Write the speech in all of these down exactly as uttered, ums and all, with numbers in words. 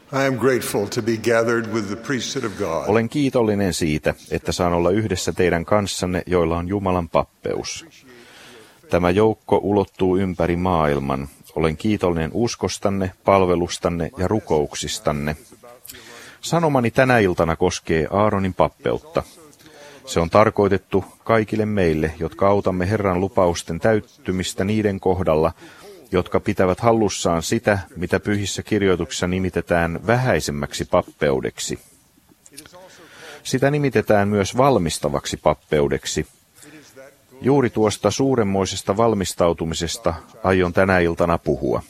I am grateful to be gathered with the priesthood of God. Olen kiitollinen siitä, että saan olla yhdessä teidän kanssanne, joilla on Jumalan pappeus. Tämä joukko ulottuu ympäri maailman. Olen kiitollinen uskostanne, palvelustanne ja rukouksistanne. Sanomani tänä iltana koskee Aaronin pappeutta. Se on tarkoitettu kaikille meille, jotka autamme Herran lupausten täyttymistä niiden kohdalla, jotka pitävät hallussaan sitä, mitä pyhissä kirjoituksissa nimitetään vähäisemmäksi pappeudeksi. Sitä nimitetään myös valmistavaksi pappeudeksi. Juuri tuosta suuremmoisesta valmistautumisesta aion tänä iltana puhua.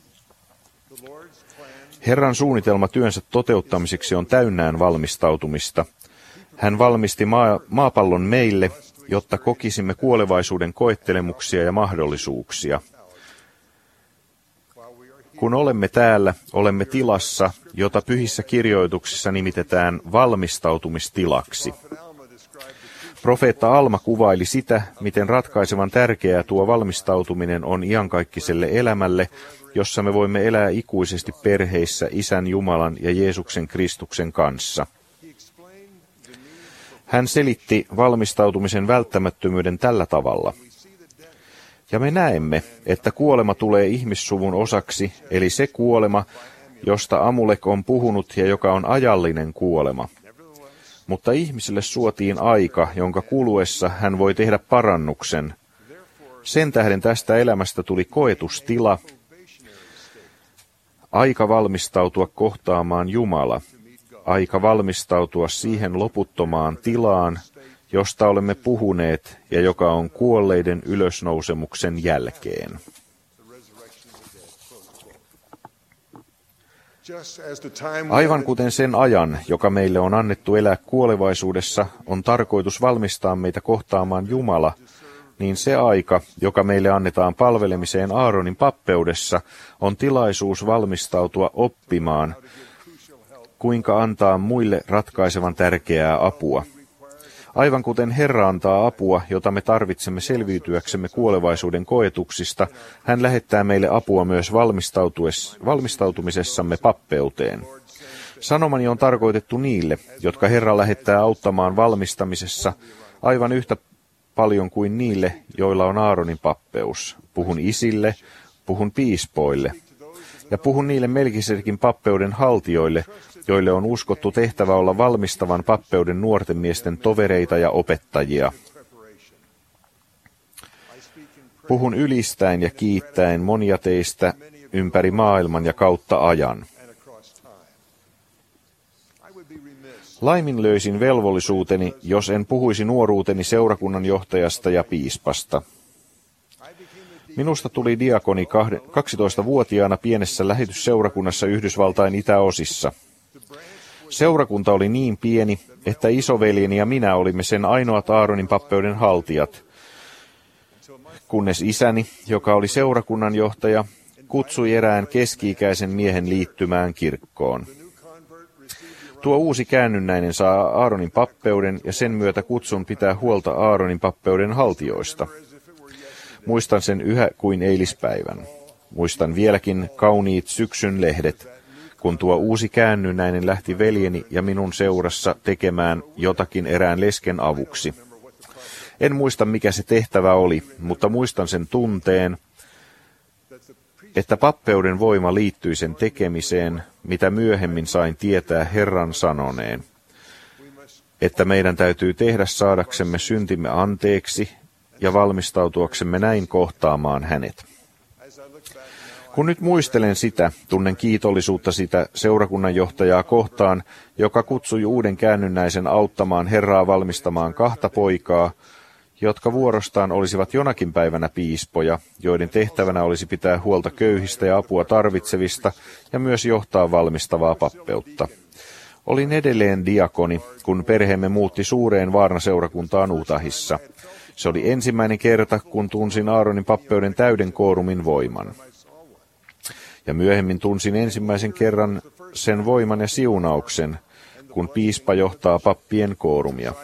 Herran suunnitelma työnsä toteuttamiseksi on täynnään valmistautumista. Hän valmisti maa, maapallon meille, jotta kokisimme kuolevaisuuden koettelemuksia ja mahdollisuuksia. Kun olemme täällä, olemme tilassa, jota pyhissä kirjoituksissa nimitetään valmistautumistilaksi. Profeetta Alma kuvaili sitä, miten ratkaisevan tärkeää tuo valmistautuminen on iankaikkiselle elämälle, jossa me voimme elää ikuisesti perheissä Isän Jumalan ja Jeesuksen Kristuksen kanssa. Hän selitti valmistautumisen välttämättömyyden tällä tavalla. Ja me näemme, että kuolema tulee ihmissuvun osaksi, eli se kuolema, josta Amulek on puhunut ja joka on ajallinen kuolema. Mutta ihmiselle suotiin aika, jonka kuluessa hän voi tehdä parannuksen. Sen tähden tästä elämästä tuli koetustila, aika valmistautua kohtaamaan Jumala, aika valmistautua siihen loputtomaan tilaan, josta olemme puhuneet ja joka on kuolleiden ylösnousemuksen jälkeen. Aivan kuten sen ajan, joka meille on annettu elää kuolevaisuudessa, on tarkoitus valmistaa meitä kohtaamaan Jumala, niin se aika, joka meille annetaan palvelemiseen Aaronin pappeudessa, on tilaisuus valmistautua oppimaan, kuinka antaa muille ratkaisevan tärkeää apua. Aivan kuten Herra antaa apua, jota me tarvitsemme selviytyäksemme kuolevaisuuden koetuksista, hän lähettää meille apua myös valmistautumisessamme pappeuteen. Sanomani on tarkoitettu niille, jotka Herra lähettää auttamaan valmistamisessa aivan yhtä paljon kuin niille, joilla on Aaronin pappeus. Puhun isille, puhun piispoille ja puhun niille Melkisedekin pappeuden haltijoille, joille on uskottu tehtävä olla valmistavan pappeuden nuorten miesten tovereita ja opettajia. Puhun ylistäen ja kiittäen monia teistä ympäri maailman ja kautta ajan. Laiminlöisin velvollisuuteni, jos en puhuisi nuoruuteni seurakunnan johtajasta ja piispasta. Minusta tuli diakoni kaksitoistavuotiaana pienessä lähetysseurakunnassa Yhdysvaltain itäosissa. Seurakunta oli niin pieni, että isoveljeni ja minä olimme sen ainoat Aaronin pappeuden haltijat, kunnes isäni, joka oli seurakunnan johtaja, kutsui erään keski-ikäisen miehen liittymään kirkkoon. Tuo uusi käännynnäinen saa Aaronin pappeuden ja sen myötä kutsun pitää huolta Aaronin pappeuden haltijoista. Muistan sen yhä kuin eilispäivän. Muistan vieläkin kauniit syksyn lehdet, kun tuo uusi käännynnäinen lähti veljeni ja minun seurassa tekemään jotakin erään lesken avuksi. En muista, mikä se tehtävä oli, mutta muistan sen tunteen, että pappeuden voima liittyi sen tekemiseen, mitä myöhemmin sain tietää Herran sanoneen, että meidän täytyy tehdä saadaksemme syntimme anteeksi ja valmistautuaksemme näin kohtaamaan hänet. Kun nyt muistelen sitä, tunnen kiitollisuutta sitä seurakunnan johtajaa kohtaan, joka kutsui uuden käännynnäisen auttamaan Herraa valmistamaan kahta poikaa, jotka vuorostaan olisivat jonakin päivänä piispoja, joiden tehtävänä olisi pitää huolta köyhistä ja apua tarvitsevista ja myös johtaa valmistavaa pappeutta. Olin edelleen diakoni, kun perheemme muutti suureen Vaarna-seurakuntaan Utahissa. Se oli ensimmäinen kerta, kun tunsin Aaronin pappeuden täyden koorumin voiman. Ja myöhemmin tunsin ensimmäisen kerran sen voiman ja siunauksen, kun piispa johtaa pappien koorumia.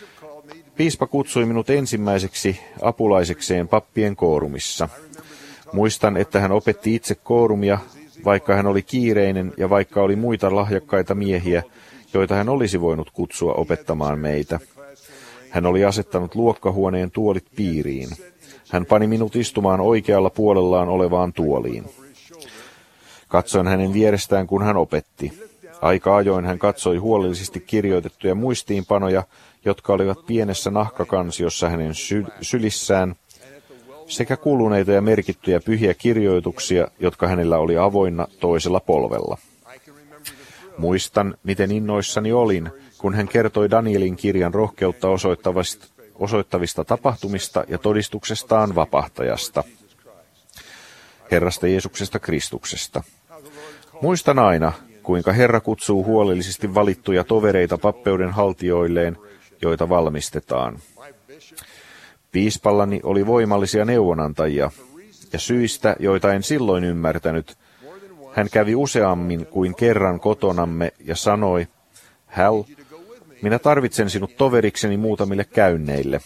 Piispa kutsui minut ensimmäiseksi apulaisekseen pappien koorumissa. Muistan, että hän opetti itse koorumia, vaikka hän oli kiireinen ja vaikka oli muita lahjakkaita miehiä, joita hän olisi voinut kutsua opettamaan meitä. Hän oli asettanut luokkahuoneen tuolit piiriin. Hän pani minut istumaan oikealla puolellaan olevaan tuoliin. Katsoin hänen vierestään, kun hän opetti. Aika ajoin hän katsoi huolellisesti kirjoitettuja muistiinpanoja, jotka olivat pienessä nahkakansiossa hänen sy- sylissään, sekä kuluneita ja merkittyjä pyhiä kirjoituksia, jotka hänellä oli avoinna toisella polvella. Muistan, miten innoissani olin, kun hän kertoi Danielin kirjan rohkeutta osoittavista, osoittavista tapahtumista ja todistuksestaan vapahtajasta, Herrasta Jeesuksesta Kristuksesta. Muistan aina, kuinka Herra kutsuu huolellisesti valittuja tovereita pappeuden haltijoilleen, joita valmistetaan. Piispallani oli voimallisia neuvonantajia, ja syistä, joita en silloin ymmärtänyt, hän kävi useammin kuin kerran kotonamme ja sanoi, Hal, minä tarvitsen sinut toverikseni muutamille käynneille.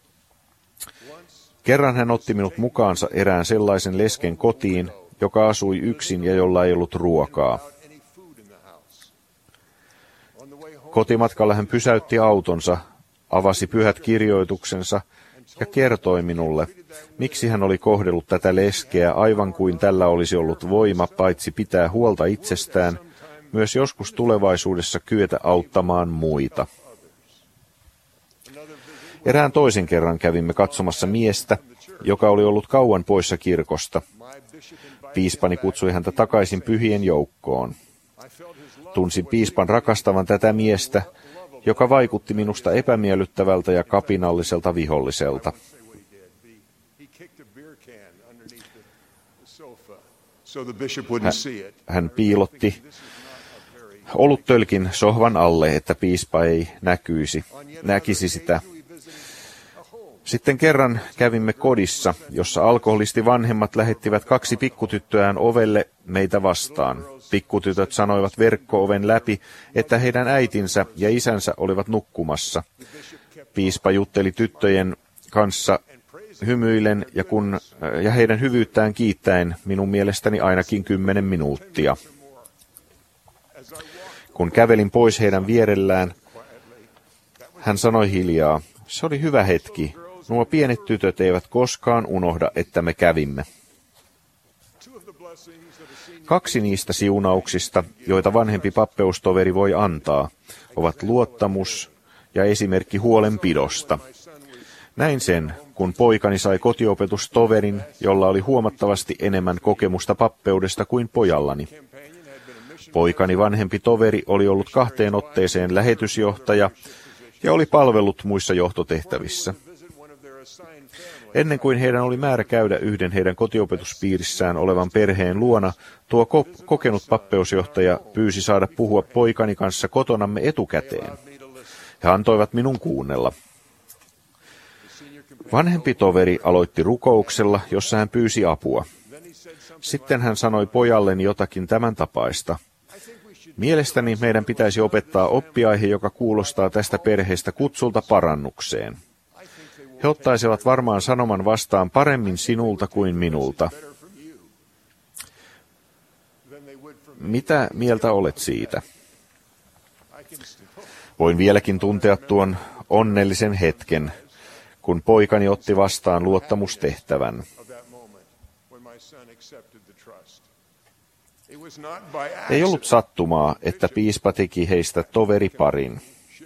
Kerran hän otti minut mukaansa erään sellaisen lesken kotiin, joka asui yksin ja jolla ei ollut ruokaa. Kotimatkalla hän pysäytti autonsa, avasi pyhät kirjoituksensa ja kertoi minulle, miksi hän oli kohdellut tätä leskeä aivan kuin tällä olisi ollut voima paitsi pitää huolta itsestään, myös joskus tulevaisuudessa kyetä auttamaan muita. Erään toisen kerran kävimme katsomassa miestä, joka oli ollut kauan poissa kirkosta. Piispani kutsui häntä takaisin pyhien joukkoon. Tunsin piispan rakastavan tätä miestä, joka vaikutti minusta epämiellyttävältä ja kapinalliselta viholliselta. Hän piilotti oluttölkin sohvan alle, että piispa ei näkyisi, näkisi sitä. Sitten kerran kävimme kodissa, jossa alkoholisti vanhemmat lähettivät kaksi pikkutyttöään ovelle meitä vastaan. Pikkutytöt sanoivat verkko-oven läpi, että heidän äitinsä ja isänsä olivat nukkumassa. Piispa jutteli tyttöjen kanssa hymyillen ja, kun, ja heidän hyvyyttään kiittäen minun mielestäni ainakin kymmenen minuuttia. Kun kävelin pois heidän vierellään, hän sanoi hiljaa, se oli hyvä hetki. Nuo pienet tytöt eivät koskaan unohda, että me kävimme. Kaksi niistä siunauksista, joita vanhempi pappeustoveri voi antaa, ovat luottamus ja esimerkki huolenpidosta. Näin sen, kun poikani sai kotiopetustoverin, jolla oli huomattavasti enemmän kokemusta pappeudesta kuin pojallani. Poikani vanhempi toveri oli ollut kahteen otteeseen lähetysjohtaja ja oli palvellut muissa johtotehtävissä. Ennen kuin heidän oli määrä käydä yhden heidän kotiopetuspiirissään olevan perheen luona, tuo ko- kokenut pappeusjohtaja pyysi saada puhua poikani kanssa kotonamme etukäteen. He antoivat minun kuunnella. Vanhempi toveri aloitti rukouksella, jossa hän pyysi apua. Sitten hän sanoi pojalleni jotakin tämän tapaista. Mielestäni meidän pitäisi opettaa oppiaihe, joka kuulostaa tästä perheestä kutsulta parannukseen. He ottaisivat varmaan sanoman vastaan paremmin sinulta kuin minulta. Mitä mieltä olet siitä? Voin vieläkin tuntea tuon onnellisen hetken, kun poikani otti vastaan luottamustehtävän. Ei ollut sattumaa, että piispa teki heistä toveriparin.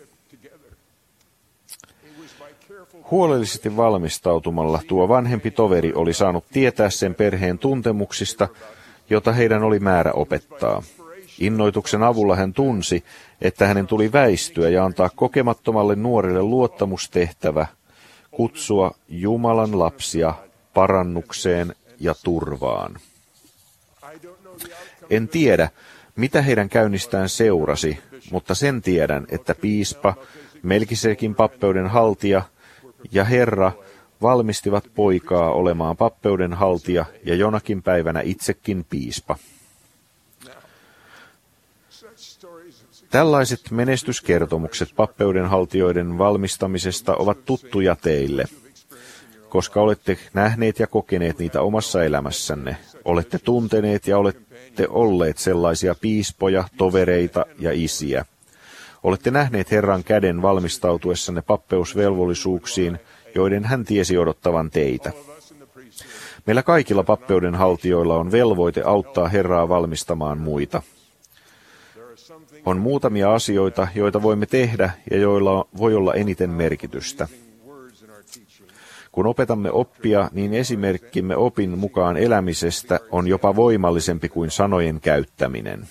Huolellisesti valmistautumalla tuo vanhempi toveri oli saanut tietää sen perheen tuntemuksista, jota heidän oli määrä opettaa. Innoituksen avulla hän tunsi, että hänen tuli väistyä ja antaa kokemattomalle nuorelle luottamustehtävä, kutsua Jumalan lapsia parannukseen ja turvaan. En tiedä, mitä heidän käynnistään seurasi, mutta sen tiedän, että piispa, Melkisedekin pappeuden haltija ja Herra valmistivat poikaa olemaan pappeuden haltija ja jonakin päivänä itsekin piispa. Tällaiset menestyskertomukset pappeuden haltijoiden valmistamisesta ovat tuttuja teille. koska olette nähneet ja kokeneet niitä omassa elämässänne. Olette tunteneet ja olette olleet sellaisia piispoja, tovereita ja isiä. Olette nähneet Herran käden valmistautuessanne pappeusvelvollisuuksiin, joiden hän tiesi odottavan teitä. Meillä kaikilla pappeuden haltijoilla on velvoite auttaa Herraa valmistamaan muita. On muutamia asioita, joita voimme tehdä ja joilla voi olla eniten merkitystä. Kun opetamme oppia, niin esimerkkimme opin mukaan elämisestä on jopa voimallisempi kuin sanojen käyttäminen.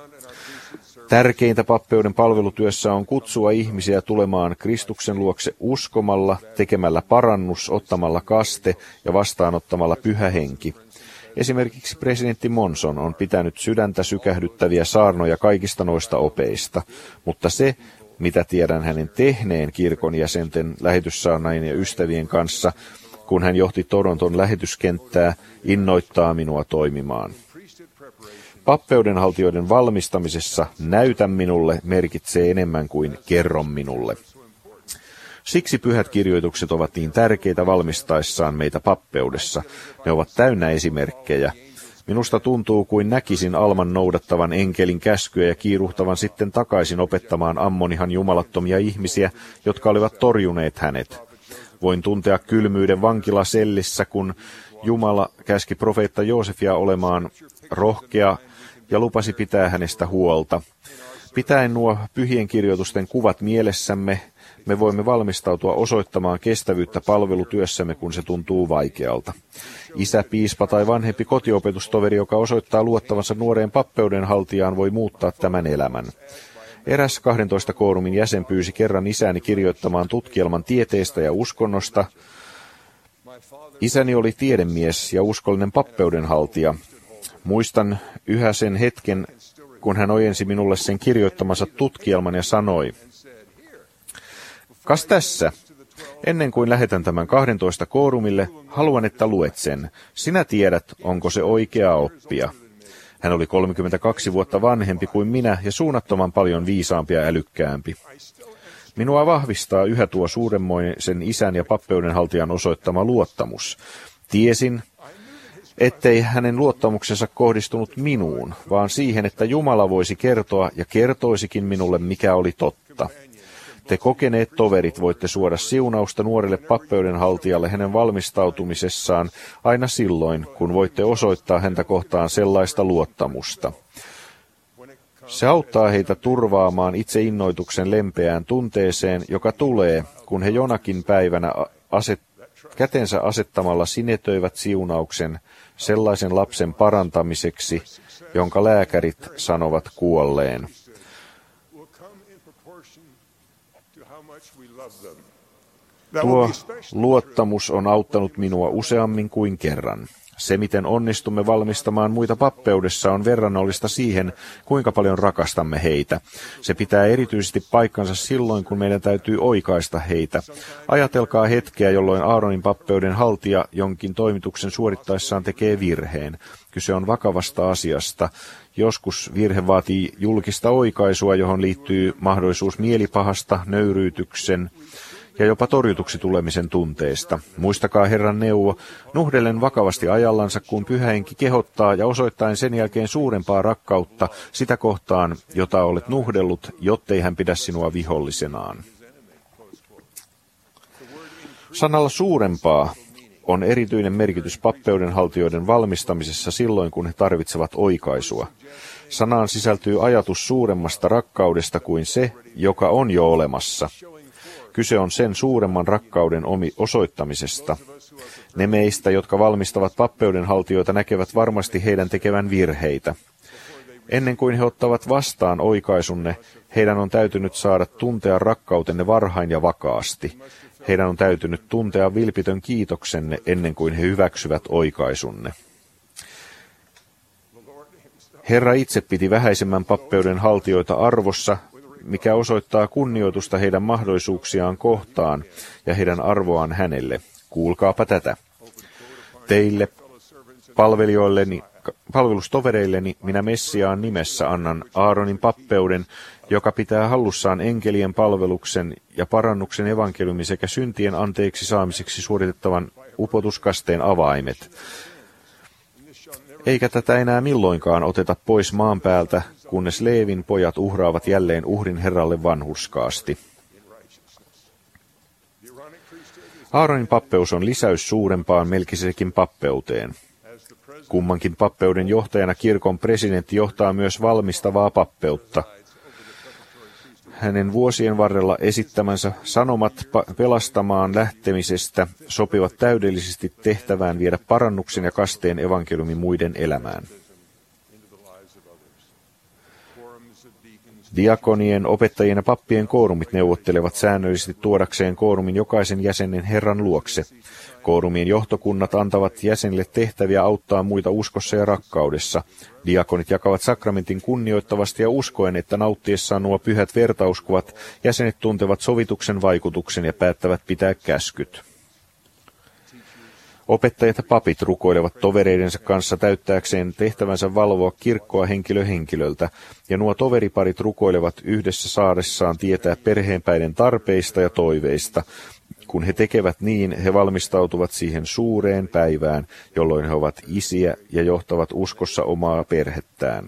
Tärkeintä pappeuden palvelutyössä on kutsua ihmisiä tulemaan Kristuksen luokse uskomalla, tekemällä parannus, ottamalla kaste ja vastaanottamalla pyhä henki. Esimerkiksi presidentti Monson on pitänyt sydäntä sykähdyttäviä saarnoja kaikista noista opeista, mutta se, mitä tiedän hänen tehneen kirkon jäsenten, lähetyssaarnaajien ja ystävien kanssa, kun hän johti Toronton lähetyskenttää, innoittaa minua toimimaan. Pappeudenhaltijoiden valmistamisessa näytä minulle merkitsee enemmän kuin kerro minulle. Siksi pyhät kirjoitukset ovat niin tärkeitä valmistaessaan meitä pappeudessa. Ne ovat täynnä esimerkkejä. Minusta tuntuu kuin näkisin Alman noudattavan enkelin käskyä ja kiiruhtavan sitten takaisin opettamaan Ammonihan jumalattomia ihmisiä, jotka olivat torjuneet hänet. Voin tuntea kylmyyden vankilasellissä, kun Jumala käski profeetta Joosefia olemaan rohkea ja lupasi pitää hänestä huolta. Pitäen nuo pyhien kirjoitusten kuvat mielessämme, me voimme valmistautua osoittamaan kestävyyttä palvelutyössämme, kun se tuntuu vaikealta. Isä, piispa tai vanhempi kotiopetustoveri, joka osoittaa luottavansa nuoreen pappeudenhaltijaan, voi muuttaa tämän elämän. Eräs kahdentoista koorumin jäsen pyysi kerran isäni kirjoittamaan tutkielman tieteestä ja uskonnosta. Isäni oli tiedemies ja uskollinen pappeudenhaltija. Muistan yhä sen hetken, kun hän ojensi minulle sen kirjoittamansa tutkielman ja sanoi, kas tässä, ennen kuin lähetän tämän kahdentoista koorumille, haluan, että luet sen. Sinä tiedät, onko se oikeaa oppia. Hän oli kolmekymmentäkaksi vuotta vanhempi kuin minä ja suunnattoman paljon viisaampi ja älykkäämpi. Minua vahvistaa yhä tuo suuremmoisen isän ja pappeudenhaltijan osoittama luottamus. Tiesin, ettei hänen luottamuksensa kohdistunut minuun, vaan siihen, että Jumala voisi kertoa ja kertoisikin minulle, mikä oli totta. Te kokeneet toverit voitte suoda siunausta nuorelle pappeudenhaltijalle hänen valmistautumisessaan aina silloin, kun voitte osoittaa häntä kohtaan sellaista luottamusta. Se auttaa heitä turvaamaan itse innoituksen lempeään tunteeseen, joka tulee, kun he jonakin päivänä aset, kätensä asettamalla sinetöivät siunauksen sellaisen lapsen parantamiseksi, jonka lääkärit sanovat kuolleen. Tuo luottamus on auttanut minua useammin kuin kerran. Se, miten onnistumme valmistamaan muita pappeudessa, on verrannollista siihen, kuinka paljon rakastamme heitä. Se pitää erityisesti paikkansa silloin, kun meidän täytyy oikaista heitä. Ajatelkaa hetkeä, jolloin Aaronin pappeuden haltija jonkin toimituksen suorittaessaan tekee virheen. Kyse on vakavasta asiasta. Joskus virhe vaatii julkista oikaisua, johon liittyy mahdollisuus mielipahasta, nöyryytyksen ja jopa torjutuksi tulemisen tunteesta. Muistakaa Herran neuvo, nuhdellen vakavasti ajallansa, kun Pyhä Henki kehottaa ja osoittaen sen jälkeen suurempaa rakkautta sitä kohtaan, jota olet nuhdellut, jottei hän pidä sinua vihollisenaan. Sanalla suurempaa on erityinen merkitys pappeudenhaltijoiden valmistamisessa silloin, kun he tarvitsevat oikaisua. Sanaan sisältyy ajatus suuremmasta rakkaudesta kuin se, joka on jo olemassa. Kyse on sen suuremman rakkauden omi osoittamisesta. Ne meistä, jotka valmistavat pappeudenhaltijoita, näkevät varmasti heidän tekevän virheitä. Ennen kuin he ottavat vastaan oikaisunne, heidän on täytynyt saada tuntea rakkautenne varhain ja vakaasti. Heidän on täytynyt tuntea vilpitön kiitoksenne ennen kuin he hyväksyvät oikaisunne. Herra itse piti vähäisemmän pappeuden haltijoita arvossa, mikä osoittaa kunnioitusta heidän mahdollisuuksiaan kohtaan ja heidän arvoaan hänelle. Kuulkaapa tätä. Teille, palvelijoilleni, palvelustovereilleni, minä Messiaan nimessä annan Aaronin pappeuden, joka pitää hallussaan enkelien palveluksen ja parannuksen evankeliumin sekä syntien anteeksi saamiseksi suoritettavan upotuskasteen avaimet. Eikä tätä enää milloinkaan oteta pois maan päältä, kunnes Leevin pojat uhraavat jälleen uhrin Herralle vanhurskaasti. Aaronin pappeus on lisäys suurempaan Melkisedekin pappeuteen. Kummankin pappeuden johtajana kirkon presidentti johtaa myös valmistavaa pappeutta. Hänen vuosien varrella esittämänsä sanomat pelastamaan lähtemisestä sopivat täydellisesti tehtävään viedä parannuksen ja kasteen evankeliumi muiden elämään. Diakonien, opettajien ja pappien koorumit neuvottelevat säännöllisesti tuodakseen koorumin jokaisen jäsenen Herran luokse. Koorumien johtokunnat antavat jäsenille tehtäviä auttaa muita uskossa ja rakkaudessa. Diakonit jakavat sakramentin kunnioittavasti ja uskoen, että nauttiessaan nuo pyhät vertauskuvat jäsenet tuntevat sovituksen vaikutuksen ja päättävät pitää käskyt. Opettajat ja papit rukoilevat tovereidensa kanssa täyttääkseen tehtävänsä valvoa kirkkoa henkilö henkilöltä, ja nuo toveriparit rukoilevat yhdessä saadessaan tietää perheenpäiden tarpeista ja toiveista. Kun he tekevät niin, he valmistautuvat siihen suureen päivään, jolloin he ovat isiä ja johtavat uskossa omaa perhettään.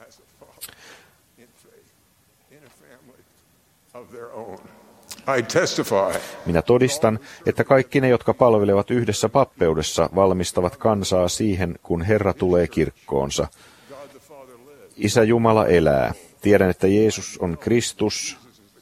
Minä todistan, että kaikki ne, jotka palvelevat yhdessä pappeudessa, valmistavat kansaa siihen, kun Herra tulee kirkkoonsa. Isä Jumala elää. Tiedän, että Jeesus on Kristus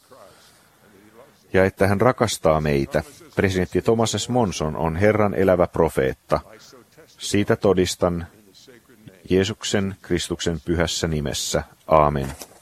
ja että hän rakastaa meitä. Presidentti Thomas S. Monson on Herran elävä profeetta. Siitä todistan Jeesuksen Kristuksen pyhässä nimessä. Aamen.